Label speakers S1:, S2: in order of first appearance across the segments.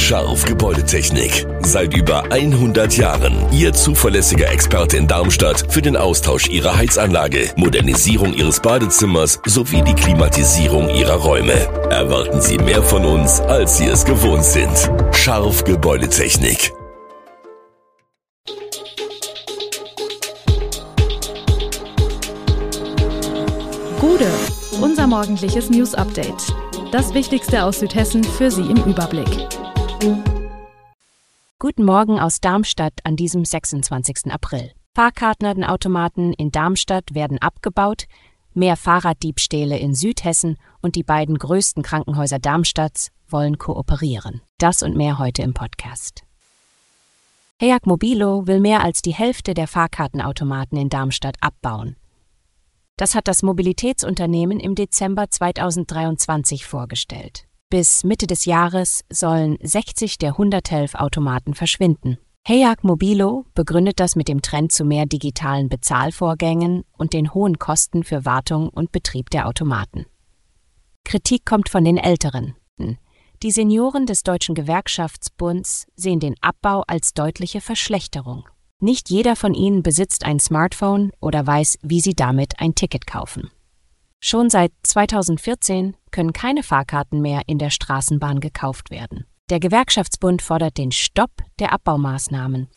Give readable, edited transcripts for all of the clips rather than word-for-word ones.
S1: Scharf Gebäudetechnik. Seit über 100 Jahren Ihr zuverlässiger Experte in Darmstadt für den Austausch Ihrer Heizanlage, Modernisierung Ihres Badezimmers sowie die Klimatisierung Ihrer Räume. Erwarten Sie mehr von uns, als Sie es gewohnt sind. Scharf Gebäudetechnik.
S2: Gude, unser morgendliches News-Update. Das Wichtigste aus Südhessen für Sie im Überblick.
S3: Guten Morgen aus Darmstadt an diesem 26. April. Fahrkartenautomaten in Darmstadt werden abgebaut, mehr Fahrraddiebstähle in Südhessen und die beiden größten Krankenhäuser Darmstadts wollen kooperieren. Das und mehr heute im Podcast. Heag Mobilo will mehr als die Hälfte der Fahrkartenautomaten in Darmstadt abbauen. Das hat das Mobilitätsunternehmen im Dezember 2023 vorgestellt. Bis Mitte des Jahres sollen 60 der 111 Automaten verschwinden. Heag Mobilo begründet das mit dem Trend zu mehr digitalen Bezahlvorgängen und den hohen Kosten für Wartung und Betrieb der Automaten. Kritik kommt von den Älteren. Die Senioren des Deutschen Gewerkschaftsbunds sehen den Abbau als deutliche Verschlechterung. Nicht jeder von ihnen besitzt ein Smartphone oder weiß, wie sie damit ein Ticket kaufen. Schon seit 2014 können keine Fahrkarten mehr in der Straßenbahn gekauft werden. Der Gewerkschaftsbund fordert den Stopp der Abbaumaßnahmen.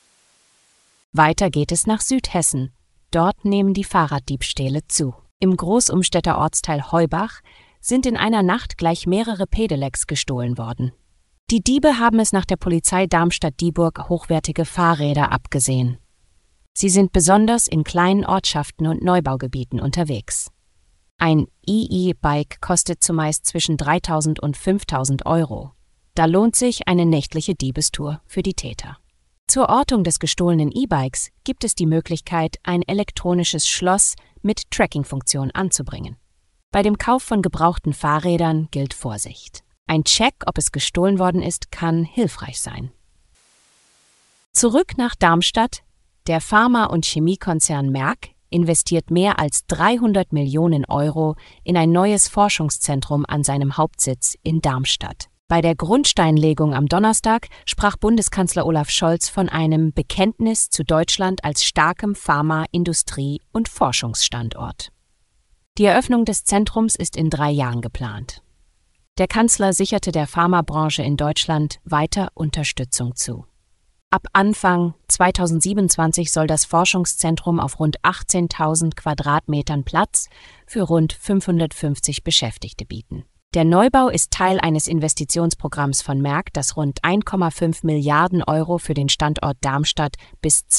S3: Weiter geht es nach Südhessen. Dort nehmen die Fahrraddiebstähle zu. Im Großumstädter Ortsteil Heubach sind in einer Nacht gleich mehrere Pedelecs gestohlen worden. Die Diebe haben es nach der Polizei Darmstadt-Dieburg hochwertige Fahrräder abgesehen. Sie sind besonders in kleinen Ortschaften und Neubaugebieten unterwegs. Ein E-Bike kostet zumeist zwischen 3.000 und 5.000 Euro. Da lohnt sich eine nächtliche Diebestour für die Täter. Zur Ortung des gestohlenen E-Bikes gibt es die Möglichkeit, ein elektronisches Schloss mit Tracking-Funktion anzubringen. Bei dem Kauf von gebrauchten Fahrrädern gilt Vorsicht. Ein Check, ob es gestohlen worden ist, kann hilfreich sein. Zurück nach Darmstadt. Der Pharma- und Chemiekonzern Merck investiert mehr als 300 Millionen Euro in ein neues Forschungszentrum an seinem Hauptsitz in Darmstadt. Bei der Grundsteinlegung am Donnerstag sprach Bundeskanzler Olaf Scholz von einem Bekenntnis zu Deutschland als starkem Pharma-, Industrie- und Forschungsstandort. Die Eröffnung des Zentrums ist in 3 Jahren geplant. Der Kanzler sicherte der Pharmabranche in Deutschland weiter Unterstützung zu. Ab Anfang 2027 soll das Forschungszentrum auf rund 18.000 Quadratmetern Platz für rund 550 Beschäftigte bieten. Der Neubau ist Teil eines Investitionsprogramms von Merck, das rund 1,5 Milliarden Euro für den Standort Darmstadt bis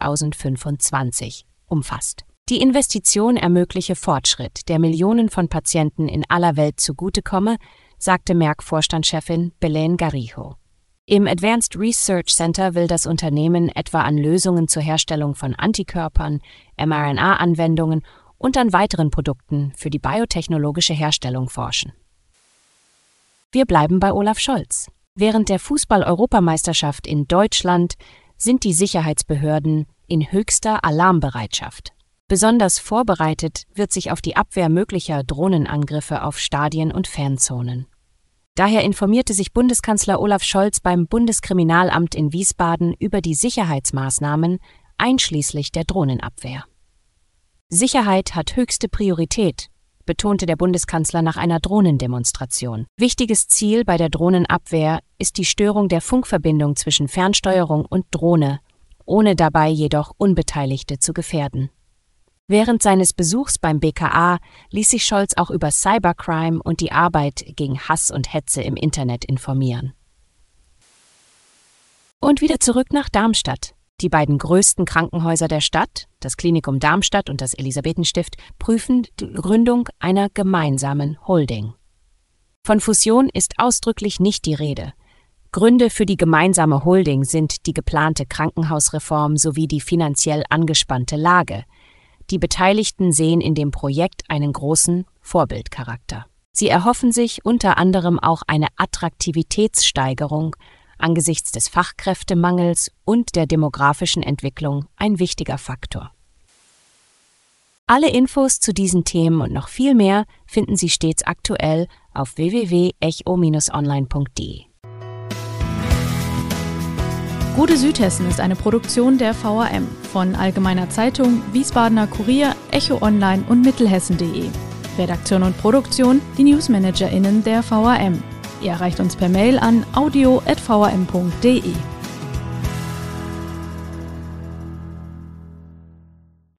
S3: 2025 umfasst. Die Investition ermögliche Fortschritt, der Millionen von Patienten in aller Welt zugutekomme, sagte Merck-Vorstandschefin Belén Garijo. Im Advanced Research Center will das Unternehmen etwa an Lösungen zur Herstellung von Antikörpern, mRNA-Anwendungen und an weiteren Produkten für die biotechnologische Herstellung forschen. Wir bleiben bei Olaf Scholz. Während der Fußball-Europameisterschaft in Deutschland sind die Sicherheitsbehörden in höchster Alarmbereitschaft. Besonders vorbereitet wird sich auf die Abwehr möglicher Drohnenangriffe auf Stadien und Fanzonen. Daher informierte sich Bundeskanzler Olaf Scholz beim Bundeskriminalamt in Wiesbaden über die Sicherheitsmaßnahmen, einschließlich der Drohnenabwehr. Sicherheit hat höchste Priorität, betonte der Bundeskanzler nach einer Drohnendemonstration. Wichtiges Ziel bei der Drohnenabwehr ist die Störung der Funkverbindung zwischen Fernsteuerung und Drohne, ohne dabei jedoch Unbeteiligte zu gefährden. Während seines Besuchs beim BKA ließ sich Scholz auch über Cybercrime und die Arbeit gegen Hass und Hetze im Internet informieren. Und wieder zurück nach Darmstadt. Die beiden größten Krankenhäuser der Stadt, das Klinikum Darmstadt und das Elisabethenstift, prüfen die Gründung einer gemeinsamen Holding. Von Fusion ist ausdrücklich nicht die Rede. Gründe für die gemeinsame Holding sind die geplante Krankenhausreform sowie die finanziell angespannte Lage. Die Beteiligten sehen in dem Projekt einen großen Vorbildcharakter. Sie erhoffen sich unter anderem auch eine Attraktivitätssteigerung angesichts des Fachkräftemangels und der demografischen Entwicklung ein wichtiger Faktor. Alle Infos zu diesen Themen und noch viel mehr finden Sie stets aktuell auf www.echo-online.de.
S2: Gute Südhessen ist eine Produktion der VRM von Allgemeiner Zeitung, Wiesbadener Kurier, Echo Online und Mittelhessen.de. Redaktion und Produktion die NewsmanagerInnen der VRM. Ihr erreicht uns per Mail an audio@vrm.de.